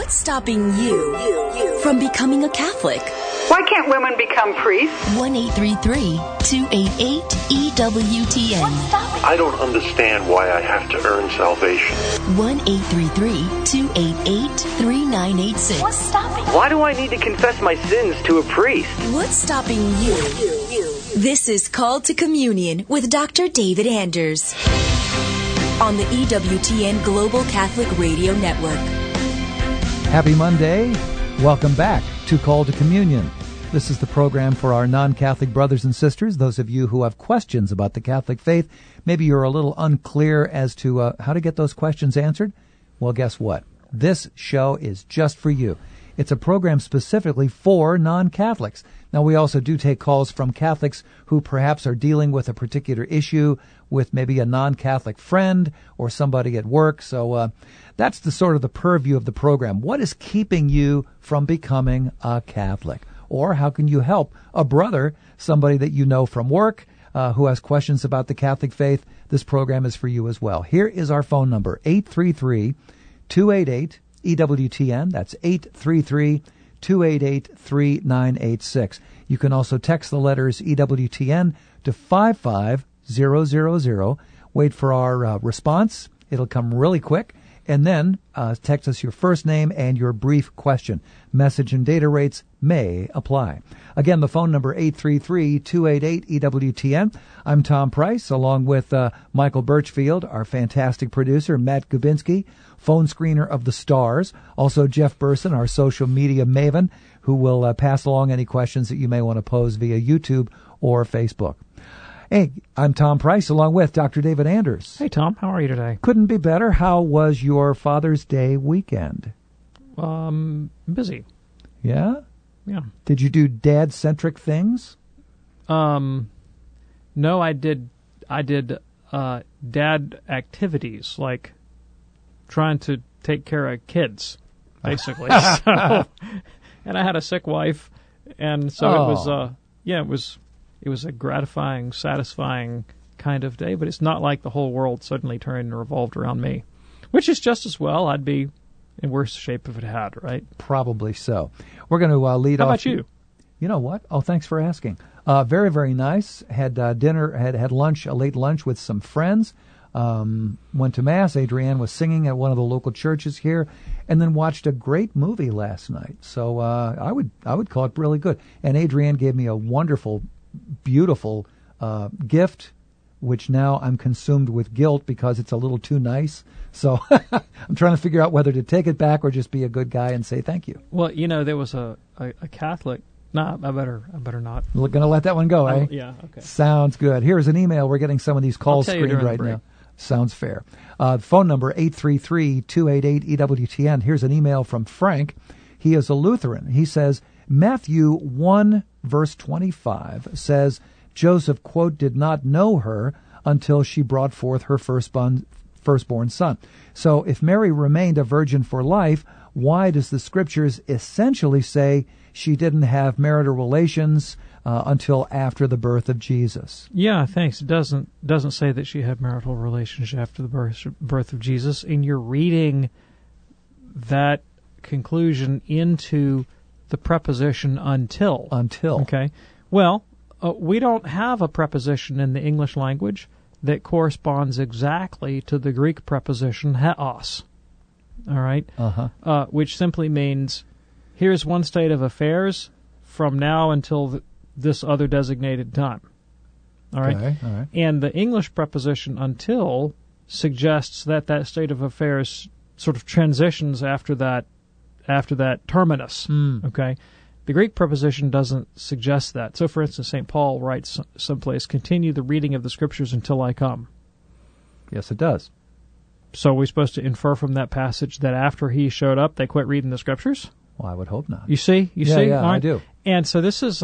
What's stopping you from becoming a Catholic? Why can't women become priests? 1-833-288-EWTN. I don't understand why I have to earn salvation. 1-833-288-3986. What's stopping you? Why do I need to confess my sins to a priest? What's stopping you? This is Called to Communion with Dr. David Anders on the EWTN Global Catholic Radio Network. Happy Monday. Welcome back to Call to Communion. This is the program for our non-Catholic brothers and sisters, those of you who have questions about the Catholic faith. Maybe you're a little unclear as to how to get those questions answered. Well, guess what? This show is just for you. It's a program specifically for non-Catholics. Now, we also do take calls from Catholics who perhaps are dealing with a particular issue with maybe a non-Catholic friend or somebody at work. So that's the sort of the purview of the program. What is keeping you from becoming a Catholic? Or how can you help a brother, somebody that you know from work, who has questions about the Catholic faith? This program is for you as well. Here is our phone number, 833-288-EWTN. That's 833-288-3986. You can also text the letters EWTN to 55000. Wait for our response. It'll come really quick. And then text us your first name and your brief question. Message and data rates may apply. Again, the phone number 833-288-EWTN. I'm Tom Price, along with Michael Birchfield, our fantastic producer, Matt Gubinski, phone screener of the stars. Also, Jeff Burson, our social media maven, who will pass along any questions that you may want to pose via YouTube or Facebook. Hey, I'm Tom Price, along with Dr. David Anders. Hey, Tom. How are you today? Couldn't be better. How was your Father's Day weekend? Busy. Yeah? Yeah. Did you do dad-centric things? No, I did dad activities, like trying to take care of kids, basically. And I had a sick wife, and so it was a gratifying, satisfying kind of day, but it's not like the whole world suddenly turned and revolved around me, which is just as well. I'd be in worse shape if it had, right? Probably so. We're going to lead off. How about you? You know what? Oh, thanks for asking. Very, very nice. Had dinner, had lunch, a late lunch with some friends. Went to Mass. Adrienne was singing at one of the local churches here, and then watched a great movie last night. So I would call it really good. And Adrienne gave me a wonderful, beautiful gift, which now I'm consumed with guilt because it's a little too nice. So I'm trying to figure out whether to take it back or just be a good guy and say thank you. Well, there was a Catholic. No, I better not. We're going to let that one go, eh? Yeah, okay. Sounds good. Here's an email. We're getting some of these calls screened right now. Sounds fair. Phone number 833-288-EWTN. Here's an email from Frank. He is a Lutheran. He says, Matthew 1, verse 25 says, Joseph, quote, did not know her until she brought forth her firstborn son. So if Mary remained a virgin for life, why does the scriptures essentially say she didn't have marital relations until after the birth of Jesus? Yeah, thanks. It doesn't say that she had marital relations after the birth of Jesus, and you're reading that conclusion into the preposition until. Until. Okay. Well, we don't have a preposition in the English language that corresponds exactly to the Greek preposition heos. All right? Which simply means here's one state of affairs from now until this other designated time. All right? Okay, all right. And the English preposition until suggests that state of affairs sort of transitions after that terminus. Okay? The Greek preposition doesn't suggest that. So, for instance, St. Paul writes someplace, continue the reading of the Scriptures until I come. Yes, it does. So are we supposed to infer from that passage that after he showed up, they quit reading the Scriptures? Well, I would hope not. You see? Yeah, right? I do. And so this is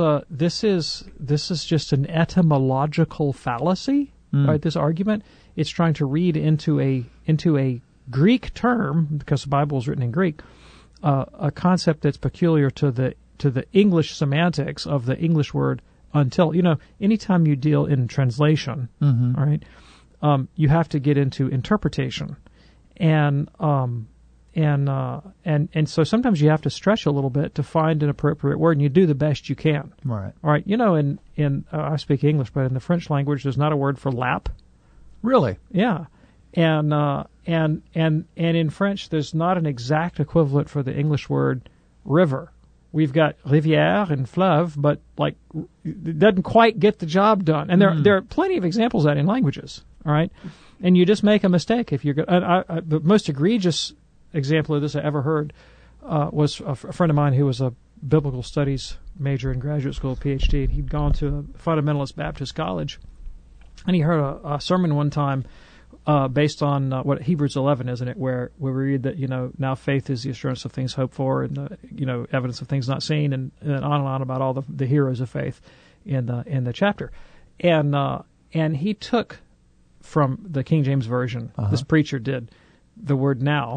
just an etymological fallacy, right? This argument, it's trying to read into a Greek term, because the Bible is written in Greek, a concept that's peculiar to the English semantics of the English word until. Anytime you deal in translation, all right, you have to get into interpretation, and and so sometimes you have to stretch a little bit to find an appropriate word, and you do the best you can. Right. All right. You know, in I speak English, but in the French language, there's not a word for lap. Really? Yeah. And in French, there's not an exact equivalent for the English word river. We've got rivière and fleuve, but like it doesn't quite get the job done. And there are plenty of examples of that in languages. All right, and you just make a mistake if you're. The most egregious example of this I ever heard was a friend of mine who was a biblical studies major in graduate school, PhD, and he'd gone to a fundamentalist Baptist college, and he heard a sermon one time. Based on what Hebrews 11, isn't it, where we read that, now faith is the assurance of things hoped for and, evidence of things not seen, and on about all the heroes of faith in the chapter. And he took from the King James Version, this preacher did, the word now,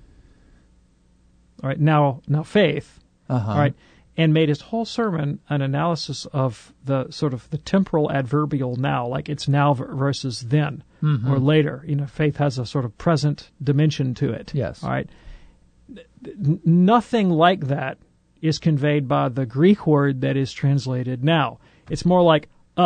all right, now faith, all right, and made his whole sermon an analysis of the sort of the temporal adverbial now, like it's now versus then or later. Faith has a sort of present dimension to it. Yes. All right. Nothing like that is conveyed by the Greek word that is translated now. It's more like,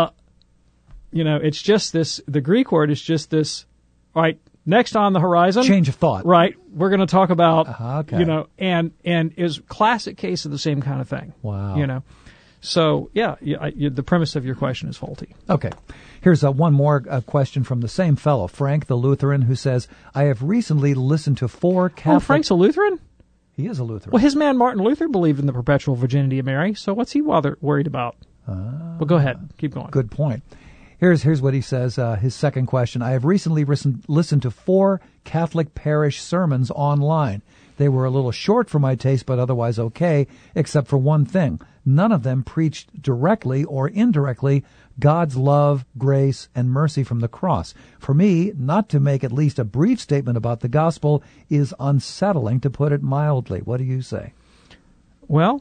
it's just this, the Greek word is just this, all right, next on the horizon. Change of thought. Right. We're going to talk about, okay. And is classic case of the same kind of thing. Wow. So, the premise of your question is faulty. Okay. Here's one more question from the same fellow, Frank the Lutheran, who says, I have recently listened to 4 Catholic... Oh, Frank's a Lutheran? He is a Lutheran. Well, his man Martin Luther believed in the perpetual virginity of Mary, so what's he worried about? Well, go ahead. Keep going. Good point. Here's what he says, his second question. I have recently listened to 4 Catholic parish sermons online. They were a little short for my taste, but otherwise okay, except for one thing. None of them preached directly or indirectly God's love, grace, and mercy from the cross. For me, not to make at least a brief statement about the gospel is unsettling, to put it mildly. What do you say? Well,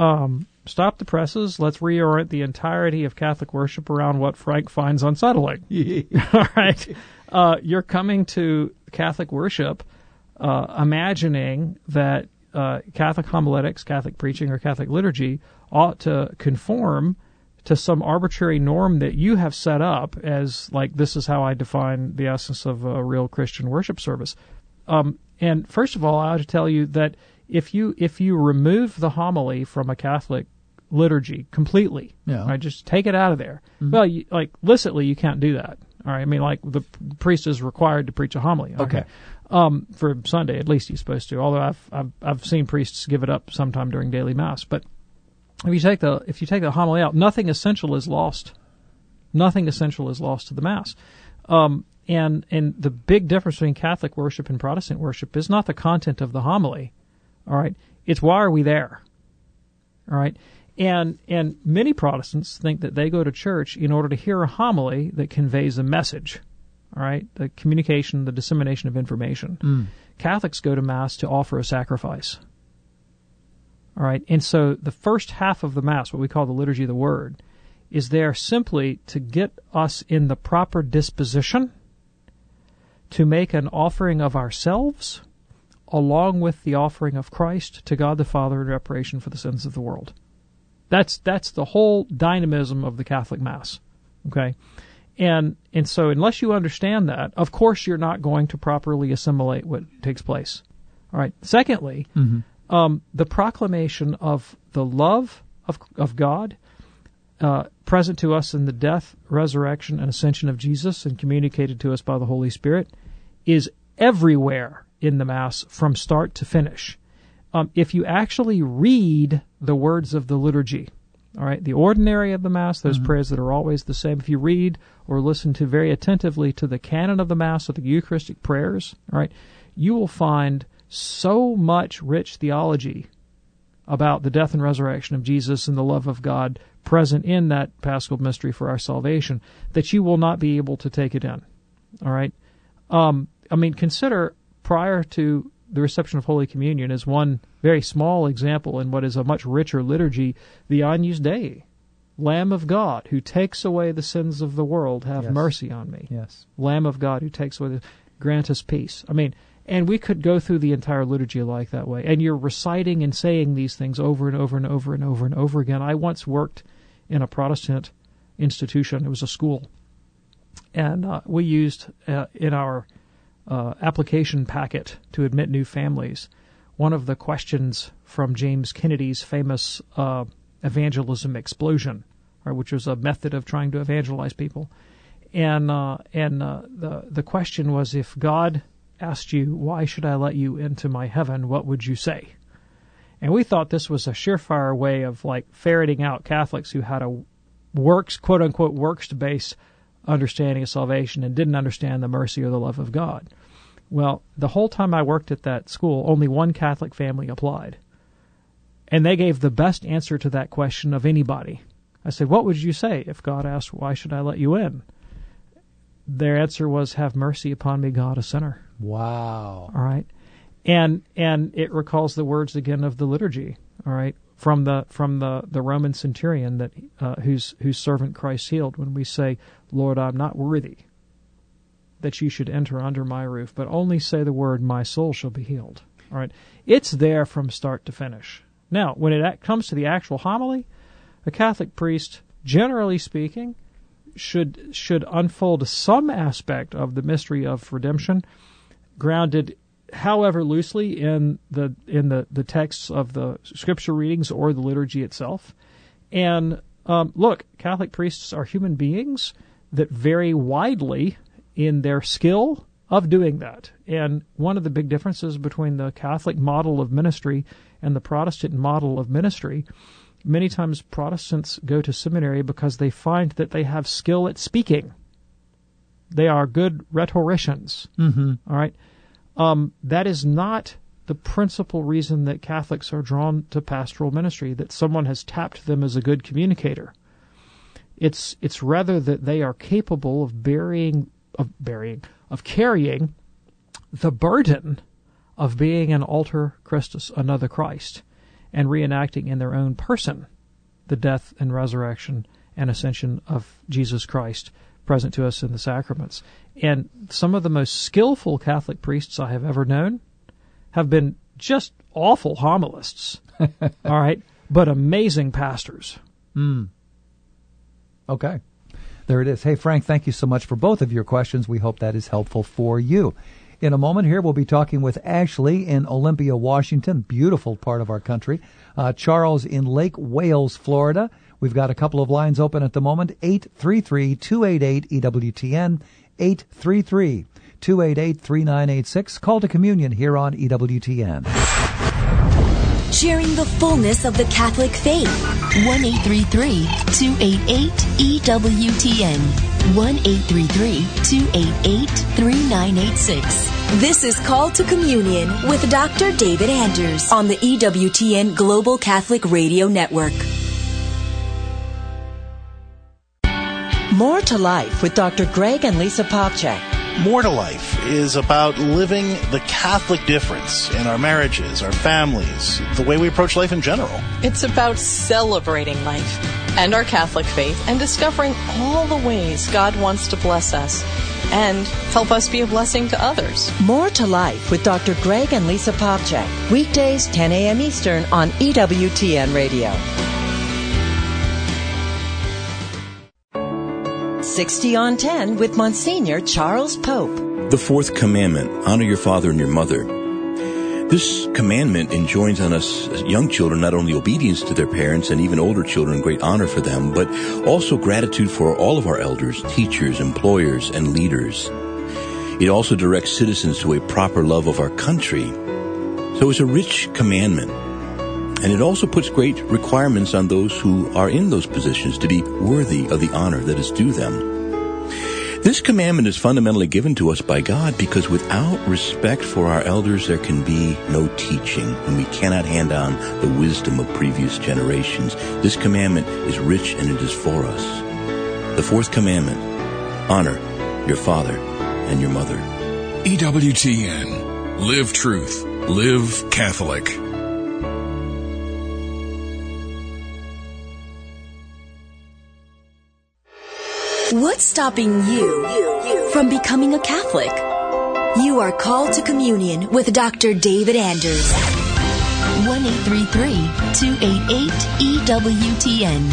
stop the presses. Let's reorient the entirety of Catholic worship around what Frank finds unsettling. All right. You're coming to Catholic worship imagining that Catholic homiletics, Catholic preaching, or Catholic liturgy ought to conform to some arbitrary norm that you have set up as, like, this is how I define the essence of a real Christian worship service. And first of all, I ought to tell you that if you remove the homily from a Catholic liturgy completely, right, just take it out of there. Mm-hmm. Well, licitly, you can't do that. All right, I mean, like, the priest is required to preach a homily. Okay. For Sunday, at least he's supposed to. Although I've seen priests give it up sometime during daily mass. But if you take the homily out, nothing essential is lost. Nothing essential is lost to the mass. And the big difference between Catholic worship and Protestant worship is not the content of the homily. All right, it's why are we there? All right. And many Protestants think that they go to church in order to hear a homily that conveys a message, all right, the communication, the dissemination of information. Catholics go to Mass to offer a sacrifice, all right? And so the first half of the Mass, what we call the Liturgy of the Word, is there simply to get us in the proper disposition to make an offering of ourselves along with the offering of Christ to God the Father in reparation for the sins of the world. That's the whole dynamism of the Catholic Mass, okay? And so unless you understand that, of course you're not going to properly assimilate what takes place. All right. Secondly, the proclamation of the love of God present to us in the death, resurrection, and ascension of Jesus and communicated to us by the Holy Spirit is everywhere in the Mass from start to finish. If you actually read the words of the liturgy, all right, the ordinary of the Mass, those prayers that are always the same, if you read or listen to very attentively to the canon of the Mass or the Eucharistic prayers, all right, you will find so much rich theology about the death and resurrection of Jesus and the love of God present in that Paschal mystery for our salvation that you will not be able to take it in, all right? I mean, consider prior to the reception of Holy Communion as one very small example in what is a much richer liturgy, the Agnus Dei, Lamb of God, who takes away the sins of the world, have mercy on me. Yes. Lamb of God, who takes away grant us peace. I mean, And we could go through the entire liturgy like that way. And you're reciting and saying these things over and over and over and over and over again. I once worked in a Protestant institution. It was a school. And we used in our application packet to admit new families, one of the questions from James Kennedy's famous evangelism explosion, which was a method of trying to evangelize people. And the question was, if God asked you, why should I let you into my heaven, what would you say? And we thought this was a surefire way of like ferreting out Catholics who had a works, quote unquote, works-based understanding of salvation and didn't understand the mercy or the love of God. Well, the whole time I worked at that school, only one Catholic family applied. And they gave the best answer to that question of anybody. I said, what would you say if God asked, why should I let you in? Their answer was, have mercy upon me, God, a sinner. Wow. All right. And it recalls the words again of the liturgy, all right, from the Roman centurion that whose servant Christ healed, when we say, Lord, I'm not worthy that you should enter under my roof, but only say the word, my soul shall be healed. All right. It's there from start to finish. Now, when it comes to the actual homily, a Catholic priest, generally speaking, should unfold some aspect of the mystery of redemption, grounded, however loosely, in the texts of the scripture readings or the liturgy itself. And look, Catholic priests are human beings that vary widely in their skill of doing that. And one of the big differences between the Catholic model of ministry and the Protestant model of ministry, many times Protestants go to seminary because they find that they have skill at speaking. They are good rhetoricians. Mm-hmm. All right. That is not the principal reason that Catholics are drawn to pastoral ministry, that someone has tapped them as a good communicator. It's rather that they are capable of carrying the burden of being an alter Christus, another Christ, and reenacting in their own person the death and resurrection and ascension of Jesus Christ present to us in the sacraments. And some of the most skillful Catholic priests I have ever known have been just awful homilists, all right, but amazing pastors. Okay. There it is. Hey, Frank, thank you so much for both of your questions. We hope that is helpful for you. In a moment here, we'll be talking with Ashley in Olympia, Washington, beautiful part of our country. Charles in Lake Wales, Florida. We've got a couple of lines open at the moment. 833-288-EWTN, 833-288-3986. Call to communion here on EWTN. Sharing the fullness of the Catholic faith. 1-833-288-EWTN. 1-833-288-3986. This is Call to Communion with Dr. David Anders on the EWTN Global Catholic Radio Network. More to Life with Dr. Greg and Lisa Popcak. More to Life is about living the Catholic difference in our marriages, our families, the way we approach life in general. It's about celebrating life and our Catholic faith and discovering all the ways God wants to bless us and help us be a blessing to others. More to Life with Dr. Greg and Lisa Popcak. Weekdays, 10 a.m. Eastern on EWTN Radio. 60 on 10 with Monsignor Charles Pope. The fourth commandment, honor your father and your mother. This commandment enjoins on us as young children not only obedience to their parents and even older children, great honor for them, but also gratitude for all of our elders, teachers, employers, and leaders. It also directs citizens to a proper love of our country. So it's a rich commandment. And it also puts great requirements on those who are in those positions to be worthy of the honor that is due them. This commandment is fundamentally given to us by God because without respect for our elders, there can be no teaching, and we cannot hand on the wisdom of previous generations. This commandment is rich and it is for us. The fourth commandment, honor your father and your mother. EWTN. Live truth. Live Catholic. What's stopping you from becoming a Catholic? You are called to communion with Dr. David Anders. 1-833-288-EWTN.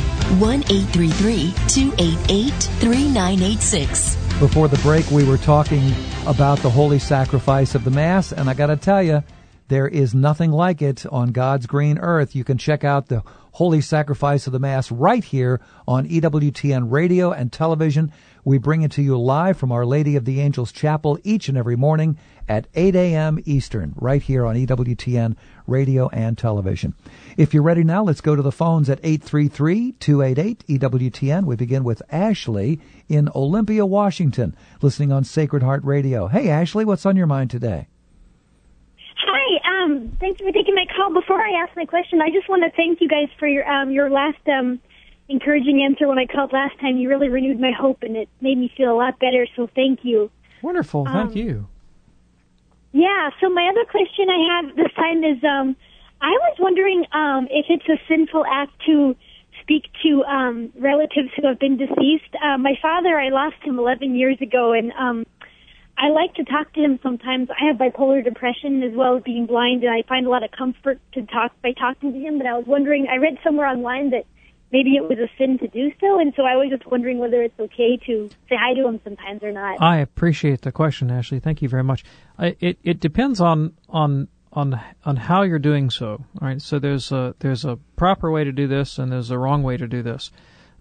1-833-288-3986. Before the break, we were talking about the holy sacrifice of the Mass, and I got to tell you, there is nothing like it on God's green earth. You can check out the holy sacrifice of the Mass right here on EWTN radio and television. We bring it to you live from Our Lady of the Angels Chapel each and every morning at 8 a.m. Eastern, right here on EWTN radio and television. If you're ready now, let's go to the phones at 833-288-EWTN. We begin with Ashley in Olympia, Washington, listening on Sacred Heart Radio. Hey, Ashley, what's on your mind today? Hi, thanks for taking my call. Before I ask my question, I just want to thank you guys for your last encouraging answer when I called last time. You really renewed my hope, and it made me feel a lot better, so thank you. Wonderful, thank you. Yeah, so my other question I have this time is, I was wondering if it's a sinful act to speak to relatives who have been deceased. My father, I lost him 11 years ago, and I like to talk to him sometimes. I have bipolar depression as well as being blind, and I find a lot of comfort by talking to him. But I was wondering, I read somewhere online that maybe it was a sin to do so, and so I was just wondering whether it's okay to say hi to him sometimes or not. I appreciate the question, Ashley. Thank you very much. It depends on how you're doing so. All right, so there's a proper way to do this, and there's a wrong way to do this.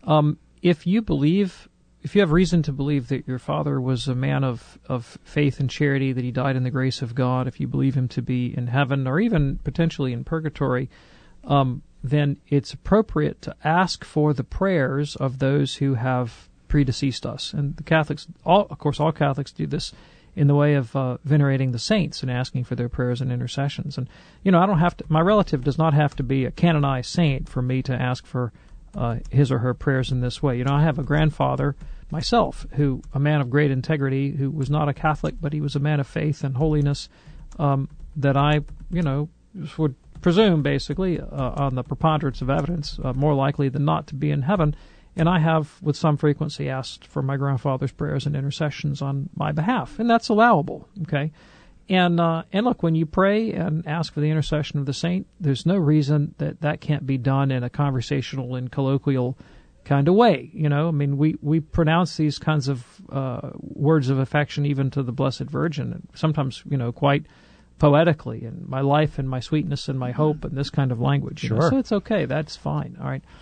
If you have reason to believe that your father was a man of faith and charity, that he died in the grace of God, if you believe him to be in heaven or even potentially in purgatory, then it's appropriate to ask for the prayers of those who have predeceased us. And the Catholics, all Catholics do this in the way of venerating the saints and asking for their prayers and intercessions. And, my relative does not have to be a canonized saint for me to ask for his or her prayers in this way. I have a grandfather myself, a man of great integrity, who was not a Catholic, but he was a man of faith and holiness, that I, would presume, basically, on the preponderance of evidence, more likely than not to be in heaven. And I have, with some frequency, asked for my grandfather's prayers and intercessions on my behalf, and that's allowable, okay? And look, when you pray and ask for the intercession of the saint, there's no reason that can't be done in a conversational and colloquial kind of way. We pronounce these kinds of words of affection even to the Blessed Virgin, and sometimes, quite poetically, and my life and my sweetness and my hope and this kind of language. Sure. So it's okay. That's fine. All right.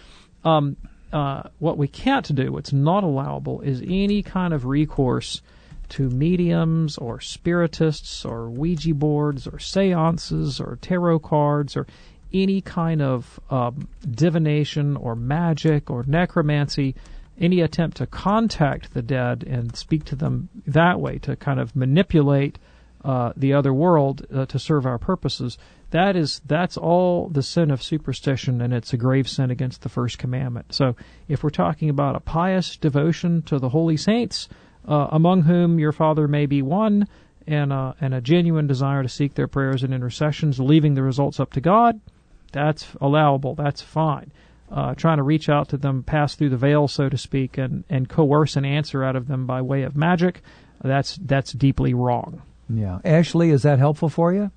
What we can't do, what's not allowable, is any kind of recourse to mediums or spiritists or Ouija boards or seances or tarot cards or any kind of divination or magic or necromancy, any attempt to contact the dead and speak to them that way, to kind of manipulate the other world to serve our purposes. That's all the sin of superstition, and it's a grave sin against the first commandment. So if we're talking about a pious devotion to the holy saints, among whom your father may be one, and a genuine desire to seek their prayers and intercessions, leaving the results up to God, that's allowable. That's fine. Trying to reach out to them, pass through the veil, so to speak, and coerce an answer out of them by way of magic, that's deeply wrong. Yeah. Ashley, is that helpful for you?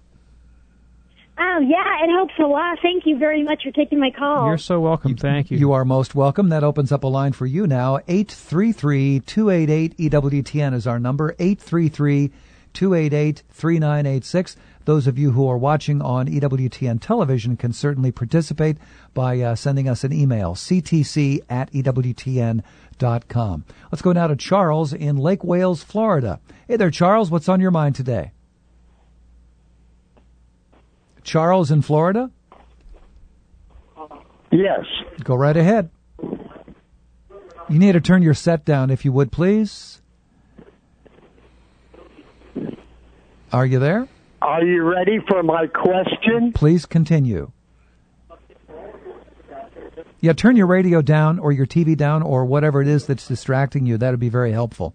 Yeah, it helps a lot. Thank you very much for taking my call. You're so welcome. Thank you. You are most welcome. That opens up a line for you now. 833-288-EWTN is our number. 833-288-3986. Those of you who are watching on EWTN television can certainly participate by sending us an email, ctc@EWTN.com. Let's go now to Charles in Lake Wales, Florida. Hey there, Charles. What's on your mind today? Charles in Florida? Yes. Go right ahead. You need to turn your set down, if you would, please. Are you there? Are you ready for my question? Please continue. Yeah, turn your radio down or your TV down or whatever it is that's distracting you. That would be very helpful.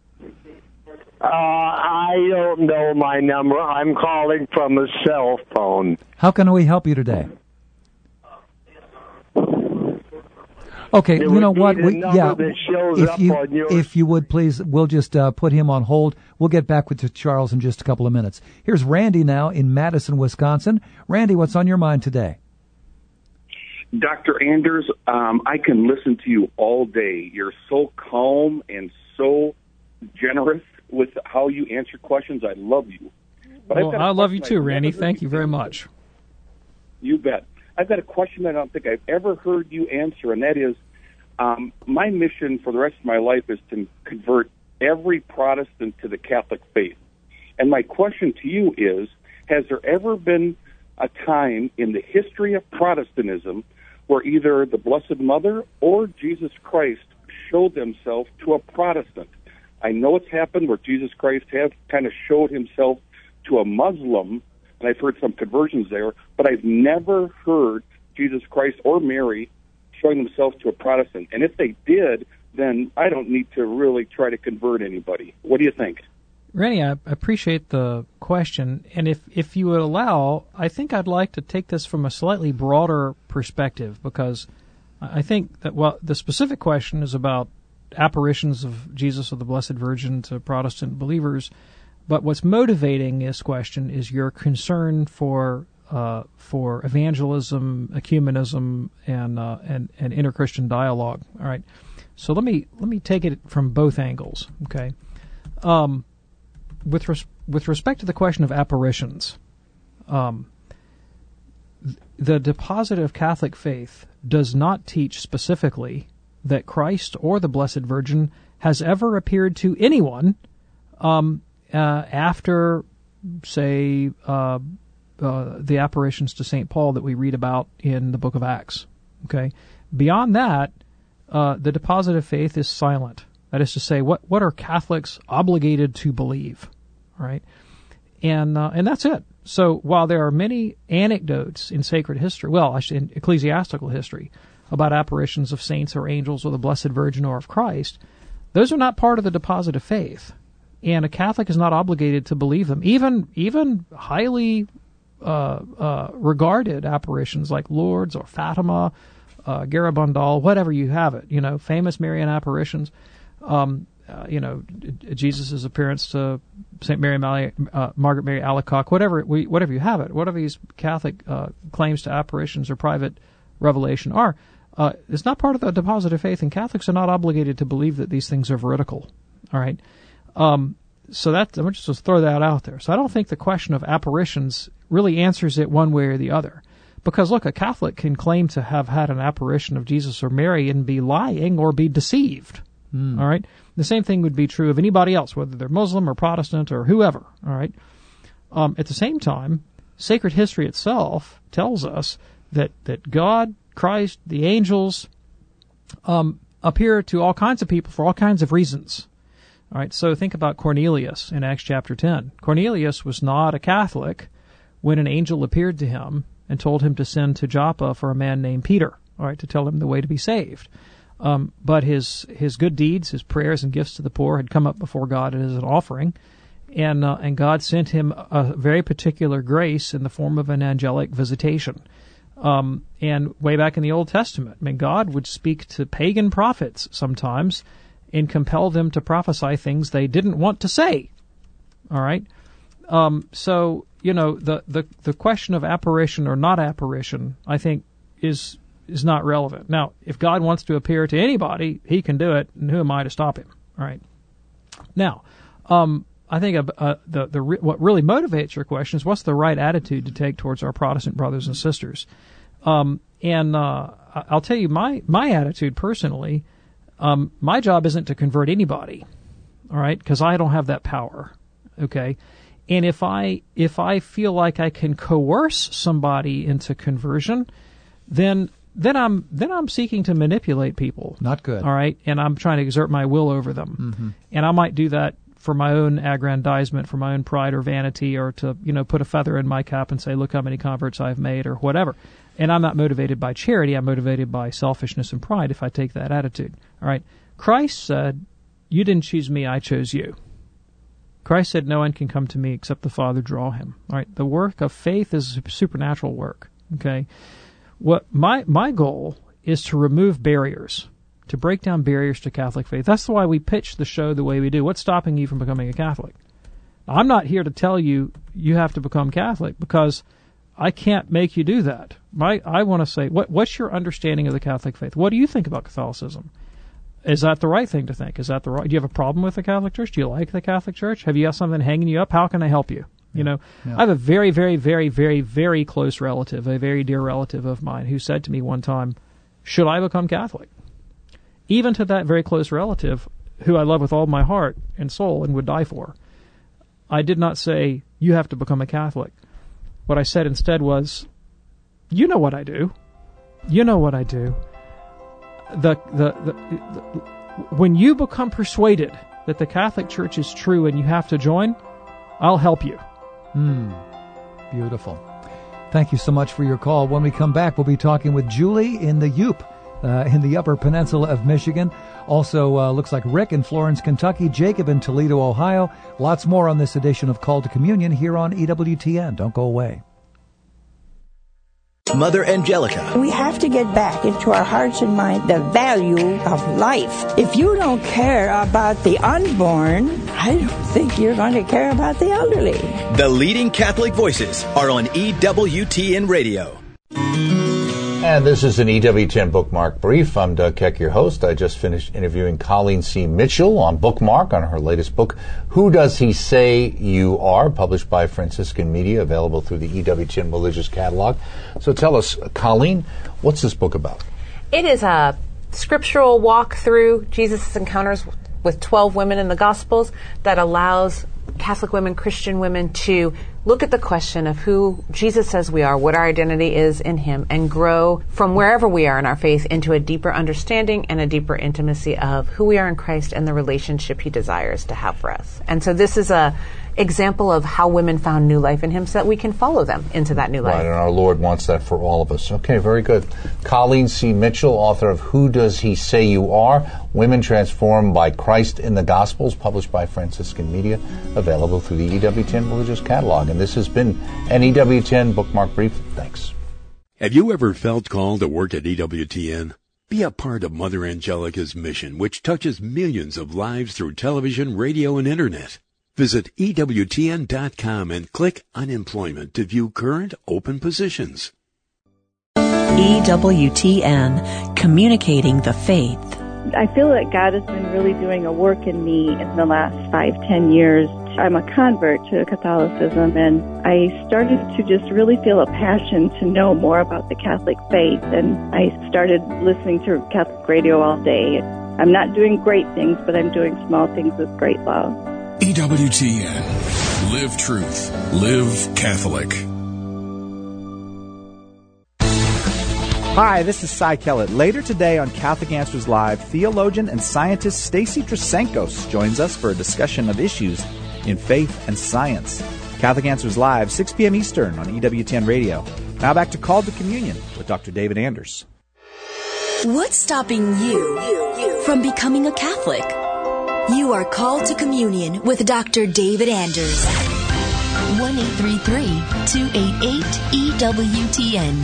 I don't know my number. I'm calling from a cell phone. How can we help you today? Okay, you know what? If if you would please, we'll just put him on hold. We'll get back with Charles in just a couple of minutes. Here's Randy now in Madison, Wisconsin. Randy, what's on your mind today? Dr. Anders, I can listen to you all day. You're so calm and so generous with how you answer questions. I love you. But well, I love you too, Randy. Thank you very much. You bet. I've got a question that I don't think I've ever heard you answer, and that is, my mission for the rest of my life is to convert every Protestant to the Catholic faith. And my question to you is, has there ever been a time in the history of Protestantism where either the Blessed Mother or Jesus Christ showed themselves to a Protestant? I know it's happened where Jesus Christ has kind of showed himself to a Muslim, and I've heard some conversions there, but I've never heard Jesus Christ or Mary showing themselves to a Protestant. And if they did, then I don't need to really try to convert anybody. What do you think? Randy, I appreciate the question, and if you would allow, I think I'd like to take this from a slightly broader perspective, because I think that, well, the specific question is about apparitions of Jesus or the Blessed Virgin to Protestant believers, but what's motivating this question is your concern for evangelism, ecumenism, and inter-Christian dialogue. All right, so let me take it from both angles. Okay, with respect to the question of apparitions, the deposit of Catholic faith does not teach specifically that Christ or the Blessed Virgin has ever appeared to anyone after, say, the apparitions to St. Paul that we read about in the book of Acts. Okay, beyond that, the deposit of faith is silent. That is to say, what are Catholics obligated to believe? All right, and that's it. So while there are many anecdotes in sacred history, well, actually in ecclesiastical history, about apparitions of saints or angels or the Blessed Virgin or of Christ, those are not part of the deposit of faith, and a Catholic is not obligated to believe them. Even highly regarded apparitions like Lourdes or Fatima, Garabandal, whatever you have it, famous Marian apparitions, Jesus' appearance to St. Margaret Mary Alacoque, whatever you have it, whatever these Catholic claims to apparitions or private revelation are, it's not part of the deposit of faith, and Catholics are not obligated to believe that these things are veridical. All right, so that, I'm just throw that out there. So I don't think the question of apparitions really answers it one way or the other, because look, a Catholic can claim to have had an apparition of Jesus or Mary and be lying or be deceived. All right, the same thing would be true of anybody else, whether they're Muslim or Protestant or whoever. All right, at the same time, sacred history itself tells us that God, Christ, the angels appear to all kinds of people for all kinds of reasons. All right, so think about Cornelius in Acts chapter 10. Cornelius was not a Catholic when an angel appeared to him and told him to send to Joppa for a man named Peter, all right, to tell him the way to be saved. But his good deeds, his prayers and gifts to the poor had come up before God as an offering, and God sent him a very particular grace in the form of an angelic visitation. And way back in the Old Testament, God would speak to pagan prophets sometimes and compel them to prophesy things they didn't want to say. All right? So, the question of apparition or not apparition, I think, is not relevant. Now, if God wants to appear to anybody, he can do it, and who am I to stop him? All right? Now, I think what really motivates your question is what's the right attitude to take towards our Protestant brothers and sisters. I'll tell you my attitude personally. My job isn't to convert anybody, all right, because I don't have that power, okay? And if I feel like I can coerce somebody into conversion, then I'm seeking to manipulate people. Not good. All right, and I'm trying to exert my will over them. Mm-hmm. And I might do that for my own aggrandizement, for my own pride or vanity, or to, put a feather in my cap and say, look how many converts I've made, or whatever. And I'm not motivated by charity. I'm motivated by selfishness and pride if I take that attitude. All right. Christ said, you didn't choose me, I chose you. Christ said, no one can come to me except the Father draw him. All right. The work of faith is a supernatural work. Okay. What my goal is to remove barriers, to break down barriers to Catholic faith. That's why we pitch the show the way we do. What's stopping you from becoming a Catholic? I'm not here to tell you you have to become Catholic, because I can't make you do that. I want to say, what's your understanding of the Catholic faith? What do you think about Catholicism? Is that the right thing to think? Is that the right? Do you have a problem with the Catholic Church? Do you like the Catholic Church? Have you got something hanging you up? How can I help you? You know, I have a very, very, very, very, very close relative, a very dear relative of mine, who said to me one time, should I become Catholic? Even to that very close relative, who I love with all my heart and soul and would die for, I did not say, you have to become a Catholic. What I said instead was, you know what I do. You know what I do. When you become persuaded that the Catholic Church is true and you have to join, I'll help you. Beautiful. Thank you so much for your call. When we come back, we'll be talking with Julie in the Yup, in the Upper Peninsula of Michigan. Also, looks like Rick in Florence, Kentucky, Jacob in Toledo, Ohio. Lots more on this edition of Call to Communion here on EWTN. Don't go away. Mother Angelica. We have to get back into our hearts and mind the value of life. If you don't care about the unborn, I don't think you're going to care about the elderly. The leading Catholic voices are on EWTN Radio. And this is an EWTN Bookmark Brief. I'm Doug Keck, your host. I just finished interviewing Colleen C. Mitchell on Bookmark on her latest book, Who Does He Say You Are?, published by Franciscan Media, available through the EWTN Religious Catalog. So tell us, Colleen, what's this book about? It is a scriptural walk through Jesus' encounters with 12 women in the Gospels that allows Catholic women, Christian women, to look at the question of who Jesus says we are, what our identity is in Him, and grow from wherever we are in our faith into a deeper understanding and a deeper intimacy of who we are in Christ and the relationship He desires to have for us. And so this is a example of how women found new life in Him so that we can follow them into that new life. Right, and our Lord wants that for all of us. Okay, very good. Colleen C. Mitchell, author of Who Does He Say You Are? Women Transformed by Christ in the Gospels, published by Franciscan Media, available through the EWTN Religious Catalog. And this has been an EWTN Bookmark Brief. Thanks. Have you ever felt called to work at EWTN? Be a part of Mother Angelica's mission, which touches millions of lives through television, radio, and internet. Visit EWTN.com and click on Employment to view current open positions. EWTN, communicating the faith. I feel that God has been really doing a work in me in the last 5-10 years. I'm a convert to Catholicism, and I started to just really feel a passion to know more about the Catholic faith, and I started listening to Catholic radio all day. I'm not doing great things, but I'm doing small things with great love. EWTN. Live truth. Live Catholic. Hi, this is Cy Kellett. Later today on Catholic Answers Live, theologian and scientist Stacy Trasenkos joins us for a discussion of issues in faith and science. Catholic Answers Live, 6 p.m. Eastern on EWTN Radio. Now back to Call to Communion with Dr. David Anders. What's stopping you from becoming a Catholic? You are called to communion with Dr. David Anders. 1-833-288-EWTN.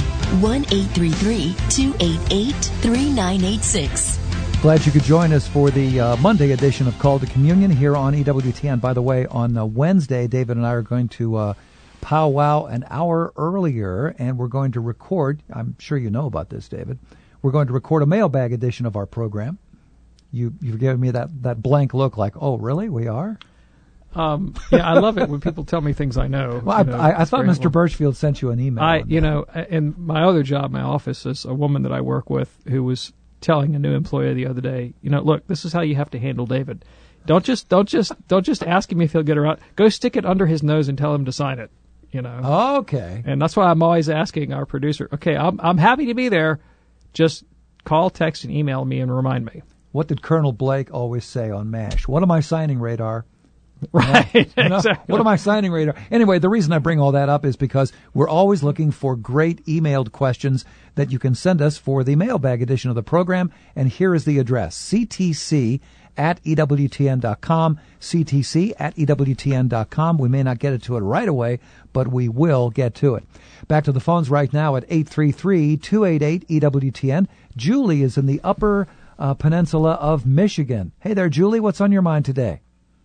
1-833-288-3986. Glad you could join us for the Monday edition of Call to Communion here on EWTN. By the way, on Wednesday, David and I are going to powwow an hour earlier, and we're going to record, I'm sure you know about this, David, we're going to record a mailbag edition of our program. You've given me that blank look like, oh, really? We are? Yeah, I love it when people tell me things I know. Well, I thought Mr. Birchfield sent you an email. In my other job, my office, is a woman that I work with who was telling a new employee the other day, look, this is how you have to handle David. Don't just ask him if he'll get around. Go stick it under his nose and tell him to sign it. Okay. And that's why I'm always asking our producer, okay, I'm happy to be there. Just call, text, and email me and remind me. What did Colonel Blake always say on MASH? What am I signing, Radar? Right. Exactly. What am I signing radar? Anyway, the reason I bring all that up is because we're always looking for great emailed questions that you can send us for the mailbag edition of the program. And here is the address, ctc@ewtn.com, ctc@ewtn.com. We may not get it to it right away, but we will get to it. Back to the phones right now at 833-288-EWTN. Julie is in the Upper Peninsula of Michigan. Hey there, Julie. What's on your mind today?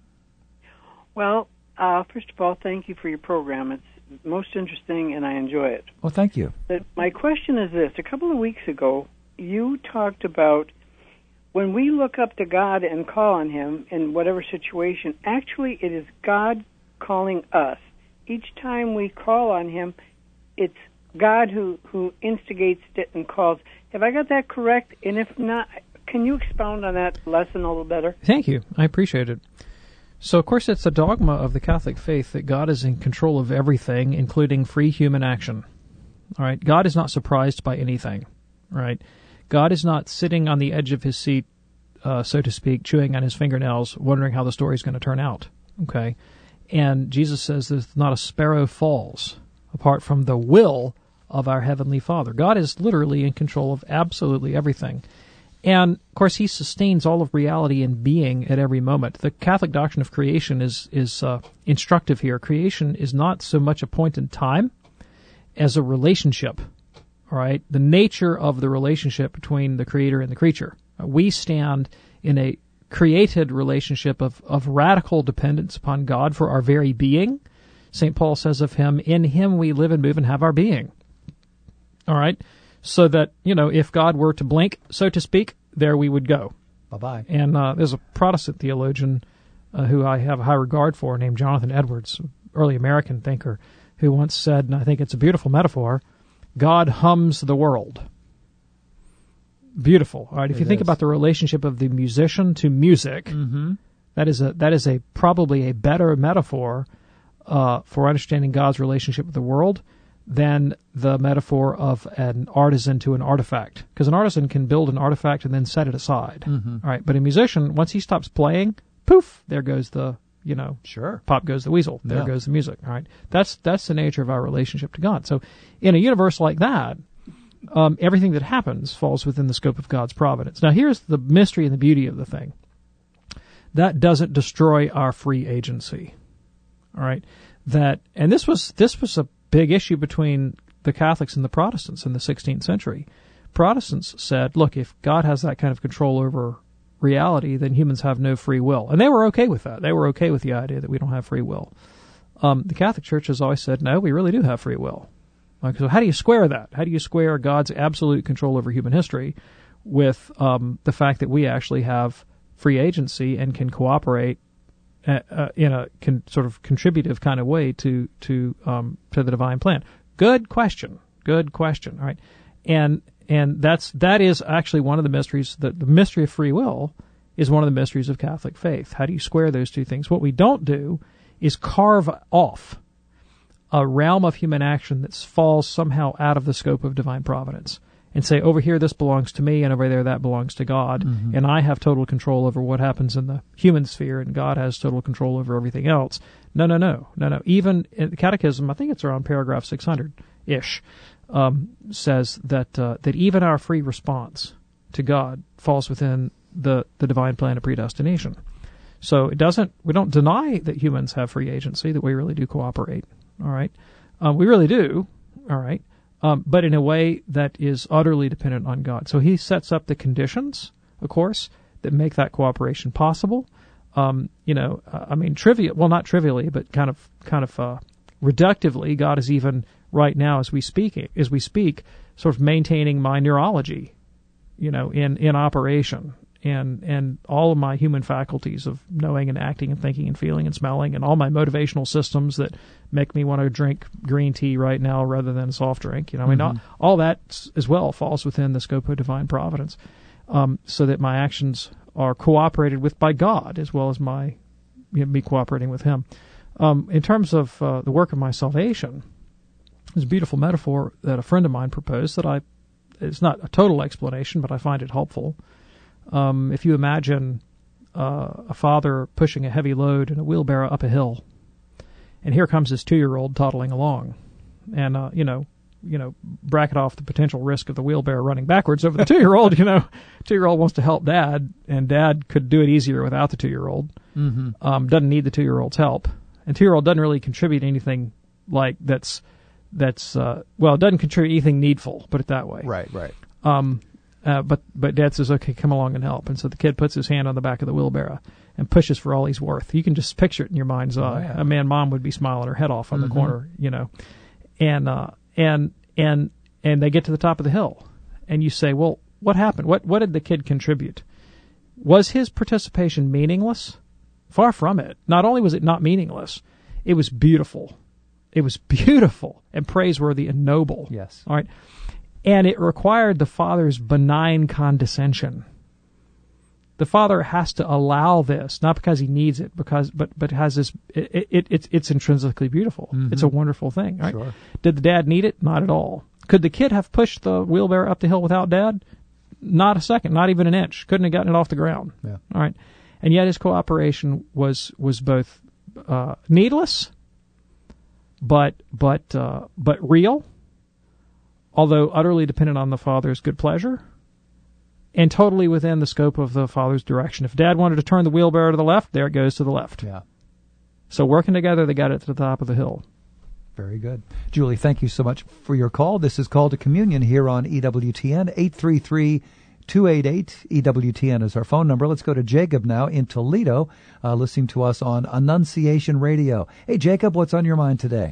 Well, first of all, thank you for your program. It's most interesting, and I enjoy it. Well, thank you. But my question is this. A couple of weeks ago, you talked about when we look up to God and call on Him in whatever situation, actually it is God calling us. Each time we call on Him, it's God who instigates it and calls. Have I got that correct? And if not, can you expound on that lesson a little better? Thank you. I appreciate it. So, of course, it's a dogma of the Catholic faith that God is in control of everything, including free human action. All right? God is not surprised by anything. Right? God is not sitting on the edge of His seat, so to speak, chewing on His fingernails, wondering how the story is going to turn out. Okay? And Jesus says there's not a sparrow falls apart from the will of our Heavenly Father. God is literally in control of absolutely everything. And, of course, He sustains all of reality and being at every moment. The Catholic doctrine of creation is instructive here. Creation is not so much a point in time as a relationship, all right? The nature of the relationship between the Creator and the creature. We stand in a created relationship of radical dependence upon God for our very being. St. Paul says of Him, in Him we live and move and have our being. All right? So that, if God were to blink, so to speak, there we would go. Bye-bye. And there's a Protestant theologian who I have a high regard for named Jonathan Edwards, early American thinker, who once said, and I think it's a beautiful metaphor, God hums the world. Beautiful. All right. If you think about the relationship of the musician to music, that is probably a better metaphor for understanding God's relationship with the world than the metaphor of an artisan to an artifact. Because an artisan can build an artifact and then set it aside. All right. But a musician, once he stops playing, poof, there goes the, sure, pop goes the weasel. There goes the music. All right. That's the nature of our relationship to God. So in a universe like that, everything that happens falls within the scope of God's providence. Now, here's the mystery and the beauty of the thing. That doesn't destroy our free agency. All right. And this was a big issue between the Catholics and the Protestants in the 16th century. Protestants said, look, if God has that kind of control over reality, then humans have no free will. And they were okay with that. They were okay with the idea that we don't have free will. The Catholic Church has always said, no, we really do have free will. So how do you square that? How do you square God's absolute control over human history with the fact that we actually have free agency and can cooperate in a sort of contributive kind of way to the divine plan? Good question. All right, and that is actually one of the mysteries. The mystery of free will is one of the mysteries of Catholic faith. How do you square those two things? What we don't do is carve off a realm of human action that falls somehow out of the scope of divine providence and say, over here this belongs to me, and over there that belongs to God, and I have total control over what happens in the human sphere, and God has total control over everything else. No. Even in the Catechism, I think it's around paragraph 600-ish, says that even our free response to God falls within the divine plan of predestination. So we don't deny that humans have free agency, that we really do cooperate. All right, we really do. All right, but in a way that is utterly dependent on God. So He sets up the conditions, of course, that make that cooperation possible. Not trivially, but kind of reductively, God is even right now as we speak, sort of maintaining my neurology, in operation. And all of my human faculties of knowing and acting and thinking and feeling and smelling, and all my motivational systems that make me want to drink green tea right now rather than a soft drink. All that as well falls within the scope of divine providence, so that my actions are cooperated with by God as well as me cooperating with Him. In terms of the work of my salvation, there's a beautiful metaphor that a friend of mine proposed that it's not a total explanation, but I find it helpful. If you imagine a father pushing a heavy load in a wheelbarrow up a hill, and here comes his 2-year-old toddling along, and bracket off the potential risk of the wheelbarrow running backwards over the 2-year-old. 2-year-old wants to help Dad, and Dad could do it easier without the 2-year-old. Mm-hmm. Doesn't need the 2-year-old's help, and 2-year-old doesn't really contribute anything like that's doesn't contribute anything needful. Put it that way. Right. But Dad says, okay, come along and help. And so the kid puts his hand on the back of the wheelbarrow and pushes for all he's worth. You can just picture it in your mind's eye. Yeah. Mom would be smiling her head off on the corner, And they get to the top of the hill. And you say, well, what happened? What did the kid contribute? Was his participation meaningless? Far from it. Not only was it not meaningless, it was beautiful. It was beautiful and praiseworthy and noble. Yes. All right. And it required the father's benign condescension. The father has to allow this, not because he needs it, but has this. It's intrinsically beautiful. Mm-hmm. It's a wonderful thing. Right? Sure. Did the dad need it? Not at all. Could the kid have pushed the wheelbarrow up the hill without Dad? Not a second. Not even an inch. Couldn't have gotten it off the ground. Yeah. All right. And yet his cooperation was both needless, but real, although utterly dependent on the father's good pleasure, and totally within the scope of the father's direction. If Dad wanted to turn the wheelbarrow to the left, there it goes to the left. Yeah. So working together, they got it to the top of the hill. Very good. Julie, thank you so much for your call. This is Call to Communion here on EWTN, 833-288. EWTN is our phone number. Let's go to Jacob now in Toledo, listening to us on Annunciation Radio. Hey, Jacob, what's on your mind today?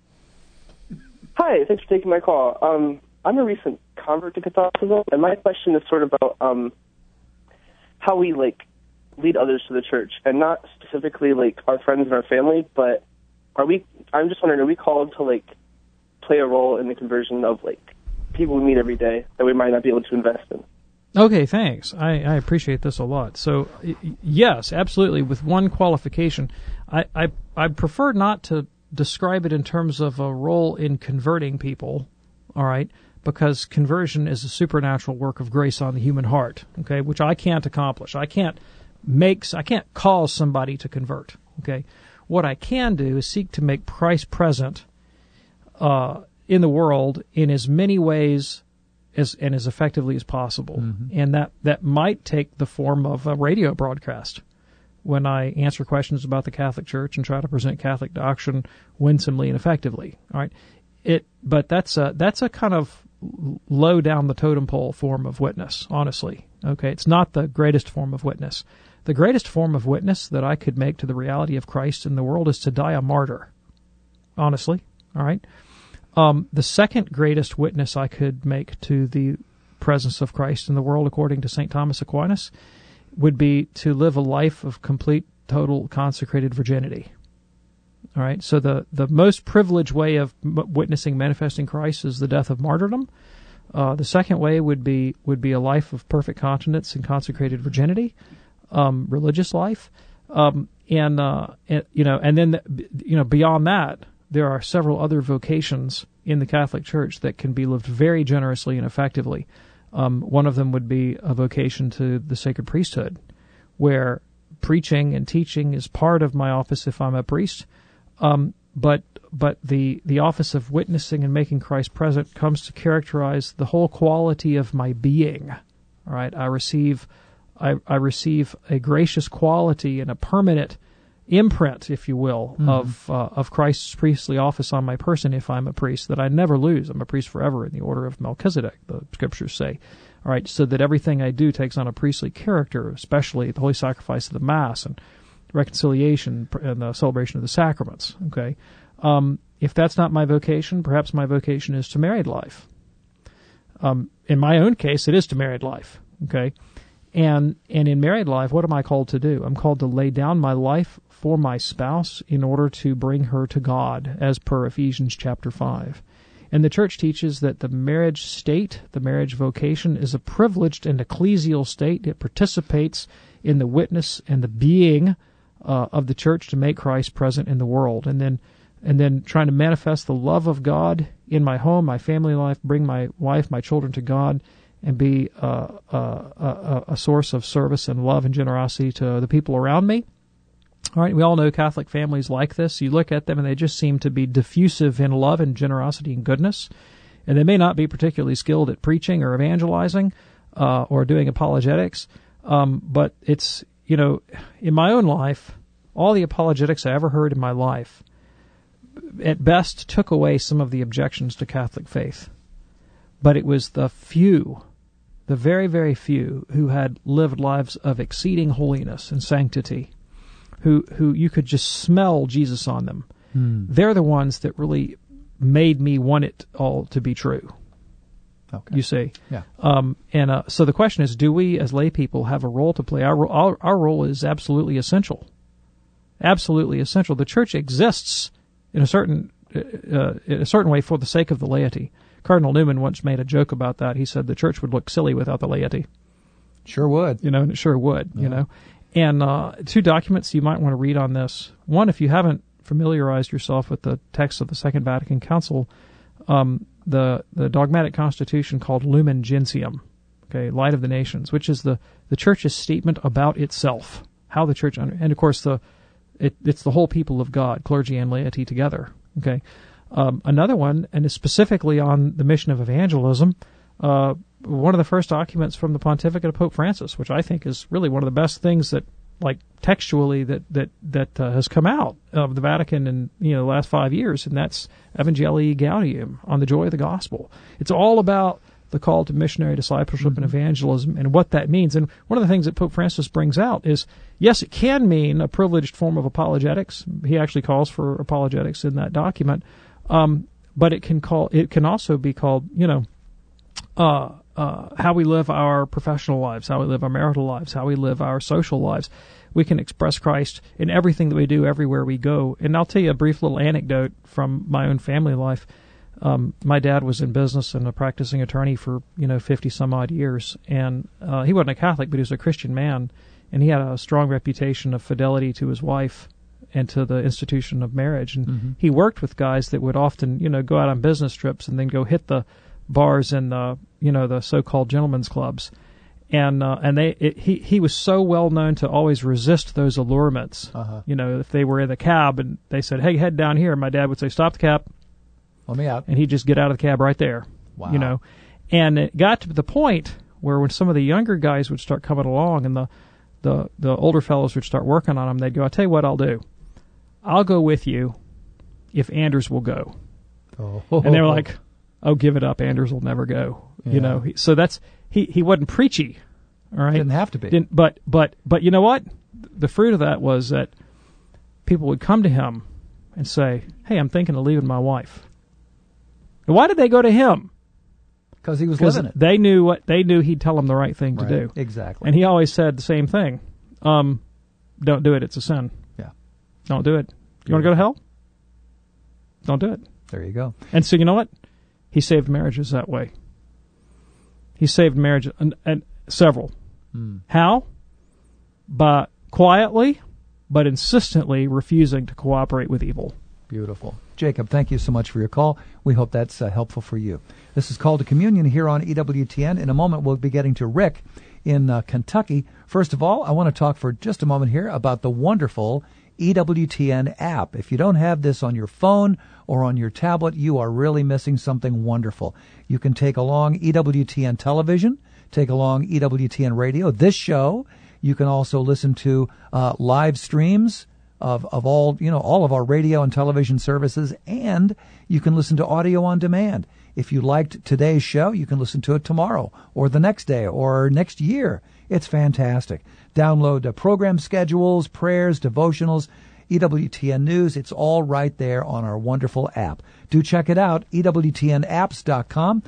Hi, thanks for taking my call. I'm a recent convert to Catholicism, and my question is sort of about how we lead others to the church, and not specifically our friends and our family, but I'm just wondering, are we called to play a role in the conversion of people we meet every day that we might not be able to invest in? Okay, thanks. I appreciate this a lot. So yes, absolutely, with one qualification. I prefer not to describe it in terms of a role in converting people, all right, because conversion is a supernatural work of grace on the human heart, okay, which I can't accomplish. I can't cause somebody to convert, okay. What I can do is seek to make Christ present in the world in as many ways and as effectively as possible. Mm-hmm. And that might take the form of a radio broadcast when I answer questions about the Catholic Church and try to present Catholic doctrine winsomely and effectively. All right, but that's a kind of low down the totem pole form of witness. Honestly, okay, it's not the greatest form of witness. The greatest form of witness that I could make to the reality of Christ in the world is to die a martyr. Honestly, all right. The second greatest witness I could make to the presence of Christ in the world, according to St. Thomas Aquinas, would be to live a life of complete, total, consecrated virginity. All right. So the most privileged way of witnessing, manifesting Christ is the death of martyrdom. The second way would be a life of perfect continence and consecrated virginity. Religious life, and then beyond that, there are several other vocations in the Catholic Church that can be lived very generously and effectively. One of them would be a vocation to the sacred priesthood, where preaching and teaching is part of my office if I'm a priest. But the office of witnessing and making Christ present comes to characterize the whole quality of my being. All right, I receive a gracious quality and a permanent imprint, if you will, mm-hmm. of Christ's priestly office on my person if I'm a priest, that I never lose. I'm a priest forever in the order of Melchizedek, the scriptures say. All right, so that everything I do takes on a priestly character, especially the holy sacrifice of the Mass and reconciliation and the celebration of the sacraments. Okay, if that's not my vocation, perhaps my vocation is to married life. In my own case, it is to married life. Okay. And in married life, what am I called to do? I'm called to lay down my life for my spouse in order to bring her to God, as per Ephesians chapter 5. And the Church teaches that the marriage state, the marriage vocation, is a privileged and ecclesial state. It participates in the witness and the being of the Church to make Christ present in the world. And then trying to manifest the love of God in my home, my family life, bring my wife, my children to God, and be a source of service and love and generosity to the people around me. All right, we all know Catholic families like this. You look at them and they just seem to be diffusive in love and generosity and goodness. And they may not be particularly skilled at preaching or evangelizing or doing apologetics, but it's, in my own life, all the apologetics I ever heard in my life at best took away some of the objections to Catholic faith. But it was the few, the very, very few, who had lived lives of exceeding holiness and sanctity, who you could just smell Jesus on them. They're the ones that really made me want it all to be true. Okay. You see? Yeah. So the question is, do we as lay people have a role to play? Our role is absolutely essential. Absolutely essential. The church exists in a certain way for the sake of the laity. Cardinal Newman once made a joke about that. He said the church would look silly without the laity. Sure would. And it sure would, And two documents you might want to read on this. One, if you haven't familiarized yourself with the text of the Second Vatican Council, the dogmatic constitution called Lumen Gentium, Light of the Nations, which is the church's statement about itself, how the church, and of course it's the whole people of God, clergy and laity together. Another one, and is specifically on the mission of evangelism, one of the first documents from the pontificate of Pope Francis, which I think is really one of the best things that, like textually, that has come out of the Vatican in the last 5 years, and that's Evangelii Gaudium, on the joy of the gospel. It's all about the call to missionary discipleship and evangelism and what that means. And one of the things that Pope Francis brings out is, yes, it can mean a privileged form of apologetics. He actually calls for apologetics in that document, but it can also be called, how we live our professional lives, how we live our marital lives, how we live our social lives. We can express Christ in everything that we do, everywhere we go. And I'll tell you a brief little anecdote from my own family life. My dad was in business and a practicing attorney for 50 some odd years, and he wasn't a Catholic, but he was a Christian man, and he had a strong reputation of fidelity to his wife and to the institution of marriage. And he worked with guys that would often go out on business trips and then go hit the bars and the so-called gentlemen's clubs, and he was so well known to always resist those allurements. If they were in the cab and they said, "Hey, head down here," my dad would say, "Stop the cab. Let me out." And he'd just get out of the cab right there. Wow. And it got to the point where when some of the younger guys would start coming along and the older fellows would start working on them, they'd go, "I'll tell you what I'll do. I'll go with you if Anders will go." And they were like, "Oh, give it up. Anders will never go." Yeah. So that's he wasn't preachy, all right. Didn't have to be. But you know what? The fruit of that was that people would come to him and say, "Hey, I'm thinking of leaving my wife." And why did they go to him? Because he was living it. They knew he'd tell them the right thing to do. Exactly. And he always said the same thing. Don't do it. It's a sin. Yeah. Don't do it. You want to go to hell? Don't do it. There you go. And so you know what? He saved marriages that way. He saved marriages, and several. How? By quietly, but insistently refusing to cooperate with evil. Beautiful. Jacob, thank you so much for your call. We hope that's helpful for you. This is Call to Communion here on EWTN. In a moment, we'll be getting to Rick in Kentucky. First of all, I want to talk for just a moment here about the wonderful EWTN app. If you don't have this on your phone or on your tablet, you are really missing something wonderful. You can take along EWTN television, take along EWTN radio, this show. You can also listen to live streams of all of our radio and television services, and you can listen to audio on demand. If you liked today's show, you can listen to it tomorrow or the next day or next year. It's fantastic. Download program schedules, prayers, devotionals, EWTN News. It's all right there on our wonderful app. Do check it out, EWTNapps.com,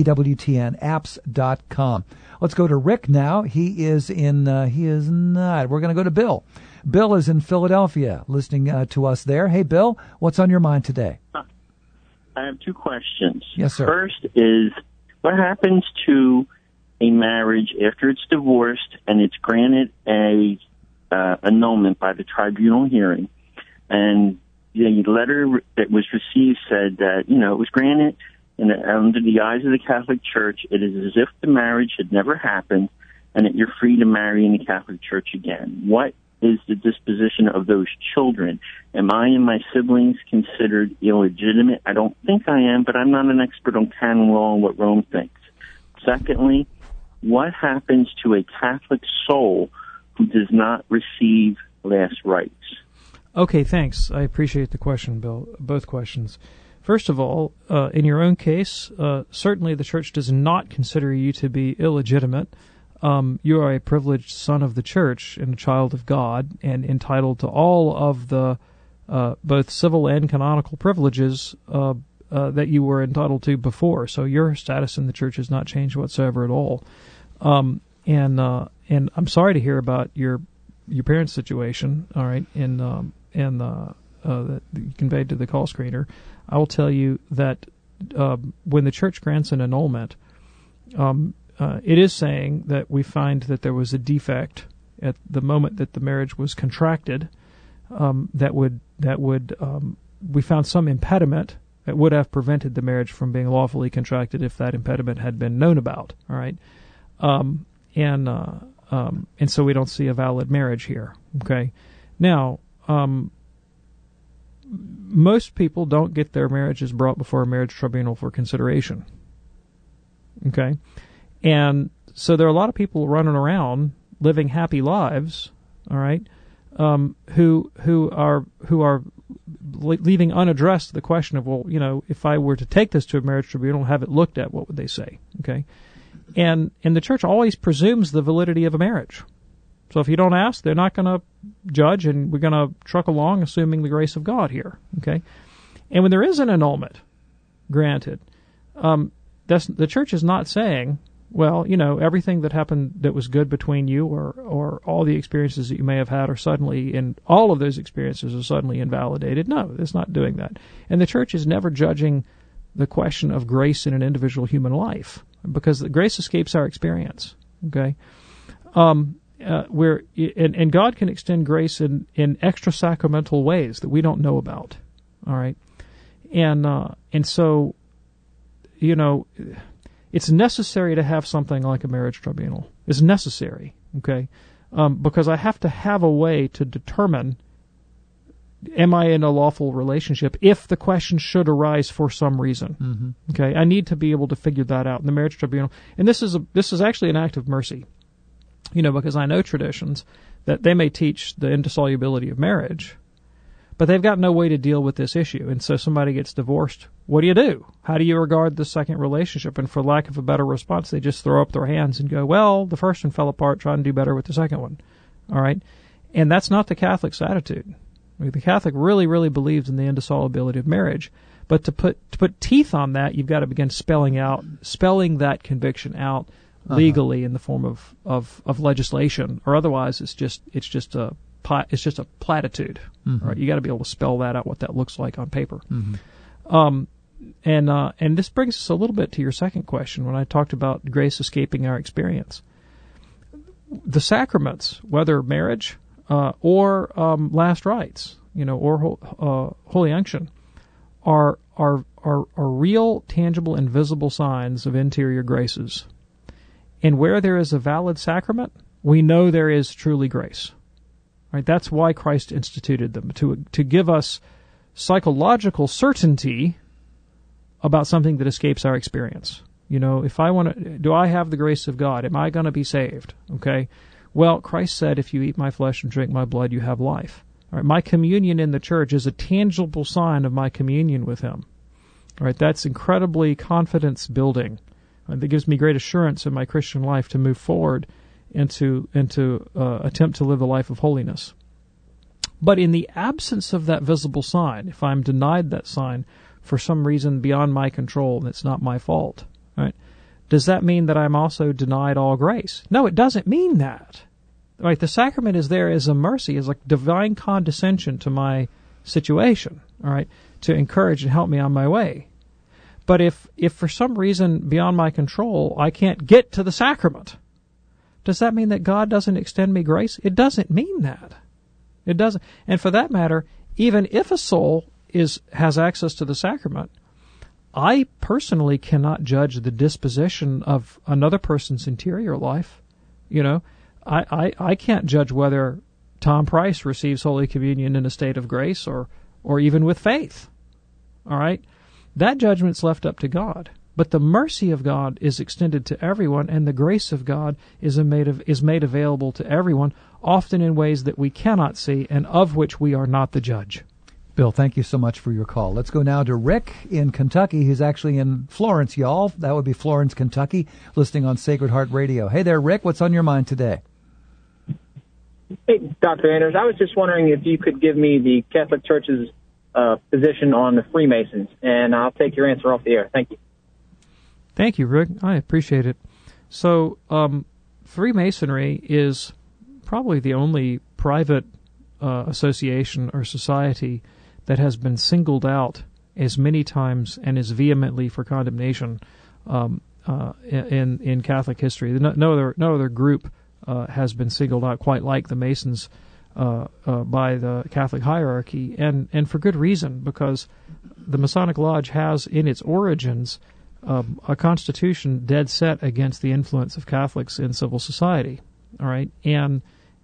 EWTNapps.com. Let's go to Rick now. He is not. We're going to go to Bill. Bill is in Philadelphia, listening to us there. Hey, Bill, what's on your mind today? I have two questions. Yes, sir. First is, what happens to a marriage after it's divorced and it's granted a annulment by the tribunal hearing, and the letter that was received said that, it was granted and under the eyes of the Catholic Church, it is as if the marriage had never happened and that you're free to marry in the Catholic Church again. What is the disposition of those children? Am I and my siblings considered illegitimate? I don't think I am, but I'm not an expert on canon law and what Rome thinks. Secondly, what happens to a Catholic soul who does not receive last rites? Okay, thanks. I appreciate the question, Bill. Both questions. First of all, in your own case, certainly the Church does not consider you to be illegitimate. You are a privileged son of the Church and a child of God and entitled to all of the both civil and canonical privileges that you were entitled to before. So your status in the Church has not changed whatsoever at all. And I'm sorry to hear about your parents' situation, all right, and that you conveyed to the call screener. I will tell you that when the Church grants an annulment, it is saying that we find that there was a defect at the moment that the marriage was contracted. We found some impediment that would have prevented the marriage from being lawfully contracted if that impediment had been known about. All right, and so we don't see a valid marriage here. Okay, now most people don't get their marriages brought before a marriage tribunal for consideration. Okay. And so there are a lot of people running around living happy lives, all right, who are leaving unaddressed the question of, well, you know, if I were to take this to a marriage tribunal and have it looked at, what would they say? Okay. And the Church always presumes the validity of a marriage. So if you don't ask, they're not going to judge, and we're going to truck along assuming the grace of God here. Okay. And when there is an annulment granted, the Church is not saying, well, you know, everything that happened that was good between you or all the experiences that you may have had are suddenly, and all of those experiences are suddenly invalidated. No, it's not doing that. And the Church is never judging the question of grace in an individual human life, because the grace escapes our experience. Okay? And God can extend grace in extra sacramental ways that we don't know about. All right? And so, you know, it's necessary to have something like a marriage tribunal. It's necessary, okay? Because I have to have a way to determine, am I in a lawful relationship, if the question should arise for some reason. Mm-hmm. Okay? I need to be able to figure that out in the marriage tribunal. And this is actually an act of mercy, you know, because I know traditions that they may teach the indissolubility of marriage, but they've got no way to deal with this issue. And so somebody gets divorced. What do you do? How do you regard the second relationship? And for lack of a better response, they just throw up their hands and go, well, the first one fell apart, try and do better with the second one. All right? And that's not the Catholic's attitude. I mean, the Catholic really, really believes in the indissolubility of marriage. But to put teeth on that, you've got to begin spelling that conviction out legally in the form of legislation, or otherwise it's just a platitude. Mm-hmm. Right? You got to be able to spell that out, what that looks like on paper. Mm-hmm. And this brings us a little bit to your second question when I talked about grace escaping our experience. The sacraments, whether marriage or last rites, you know, or holy unction, are real, tangible, and visible signs of interior graces. And where there is a valid sacrament, we know there is truly grace. Right? That's why Christ instituted them, to give us psychological certainty about something that escapes our experience. You know, if I want to, do I have the grace of God? Am I going to be saved? Okay. Well, Christ said, if you eat my flesh and drink my blood, you have life. All right. My communion in the Church is a tangible sign of my communion with Him. All right. That's incredibly confidence building. That gives me great assurance in my Christian life to move forward and to attempt to live a life of holiness. But in the absence of that visible sign, if I'm denied that sign for some reason beyond my control and it's not my fault, right? Does that mean that I'm also denied all grace? No, it doesn't mean that. Right? The sacrament is there as a mercy, as like divine condescension to my situation, all right, to encourage and help me on my way. But if for some reason beyond my control I can't get to the sacrament, does that mean that God doesn't extend me grace? It doesn't mean that. It doesn't. And for that matter, even if a soul has access to the sacrament, I personally cannot judge the disposition of another person's interior life. I can't judge whether Tom Price receives Holy Communion in a state of grace or even with faith. All right? That judgment's left up to God. But the mercy of God is extended to everyone, and the grace of God is made available to everyone, often in ways that we cannot see and of which we are not the judge. Bill, thank you so much for your call. Let's go now to Rick in Kentucky. He's actually in Florence, y'all. That would be Florence, Kentucky, listening on Sacred Heart Radio. Hey there, Rick. What's on your mind today? Hey, Dr. Anders. I was just wondering if you could give me the Catholic Church's position on the Freemasons, and I'll take your answer off the air. Thank you. Thank you, Rick. I appreciate it. So, Freemasonry is probably the only private association or society that has been singled out as many times and as vehemently for condemnation in Catholic history. No other group has been singled out quite like the Masons by the Catholic hierarchy, and for good reason, because the Masonic Lodge has in its origins a constitution dead set against the influence of Catholics in civil society. All right, and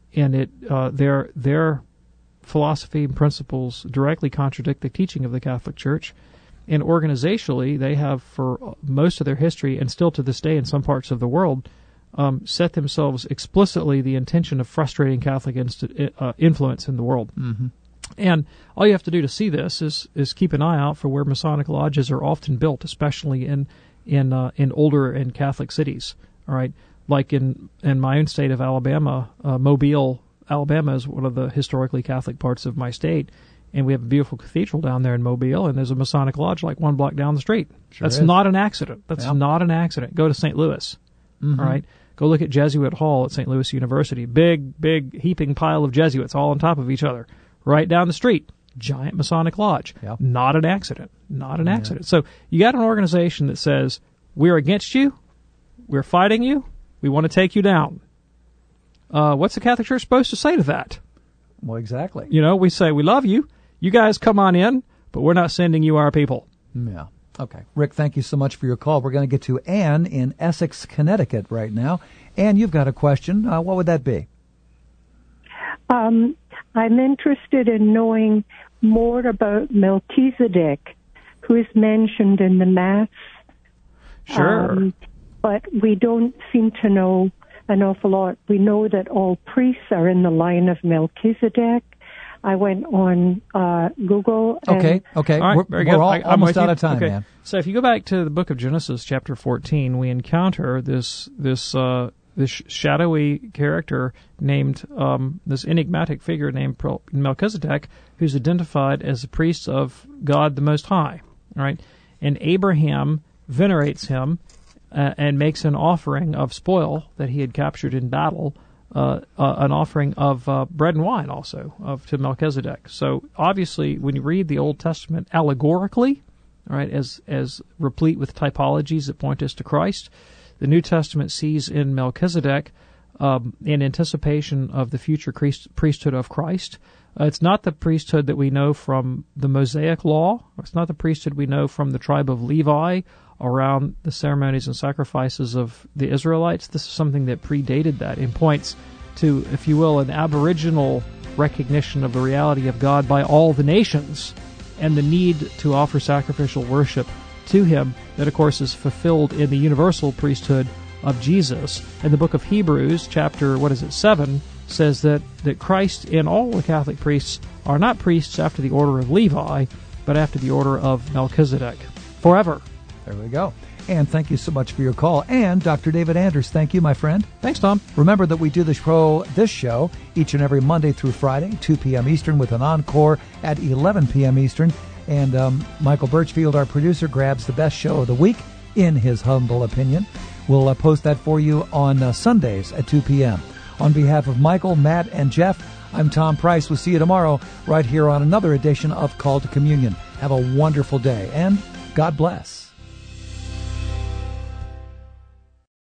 their philosophy and principles directly contradict the teaching of the Catholic Church. And organizationally, they have, for most of their history, and still to this day in some parts of the world, set themselves explicitly the intention of frustrating Catholic influence in the world. Mm-hmm. And all you have to do to see this is keep an eye out for where Masonic lodges are often built, especially in older and Catholic cities. All right, like in my own state of Alabama, Mobile, Alabama is one of the historically Catholic parts of my state, and we have a beautiful cathedral down there in Mobile, and there's a Masonic lodge like 1 block down the street. That's not an accident. That's not an accident. Go to St. Louis. Mm-hmm. All right, go look at Jesuit Hall at St. Louis University. Big heaping pile of Jesuits all on top of each other. Right down the street, giant Masonic lodge. Yep. Not an accident. Not an accident. So you got an organization that says, we're against you, we're fighting you, we want to take you down. What's the Catholic Church supposed to say to that? Well, exactly. We say, we love you, you guys come on in, but we're not sending you our people. Yeah. Okay. Rick, thank you so much for your call. We're going to get to Ann in Essex, Connecticut right now. Ann, you've got a question. What would that be? I'm interested in knowing more about Melchizedek, who is mentioned in the Mass. Sure. But we don't seem to know an awful lot. We know that all priests are in the line of Melchizedek. I went on Google. Okay. All right, we're almost out of time, man. So if you go back to the book of Genesis, chapter 14, we encounter this shadowy character named, this enigmatic figure named Melchizedek, who's identified as the priest of God the Most High. All right, and Abraham venerates him and makes an offering of spoil that he had captured in battle, an offering of bread and wine also to Melchizedek. So obviously, when you read the Old Testament allegorically, all right, as replete with typologies that point us to Christ, the New Testament sees in Melchizedek, in anticipation of the future priesthood of Christ. It's not the priesthood that we know from the Mosaic Law. It's not the priesthood we know from the tribe of Levi around the ceremonies and sacrifices of the Israelites. This is something that predated that and points to, if you will, an aboriginal recognition of the reality of God by all the nations and the need to offer sacrificial worship to Him that, of course, is fulfilled in the universal priesthood of Jesus. And the book of Hebrews, chapter, 7, says that Christ and all the Catholic priests are not priests after the order of Levi, but after the order of Melchizedek, forever. There we go. And thank you so much for your call. And Dr. David Anders, thank you, my friend. Thanks, Tom. Remember that we do this show each and every Monday through Friday, 2 p.m. Eastern, with an encore at 11 p.m. Eastern. And Michael Birchfield, our producer, grabs the best show of the week, in his humble opinion. We'll post that for you on Sundays at 2 p.m. On behalf of Michael, Matt, and Jeff, I'm Tom Price. We'll see you tomorrow right here on another edition of Call to Communion. Have a wonderful day, and God bless.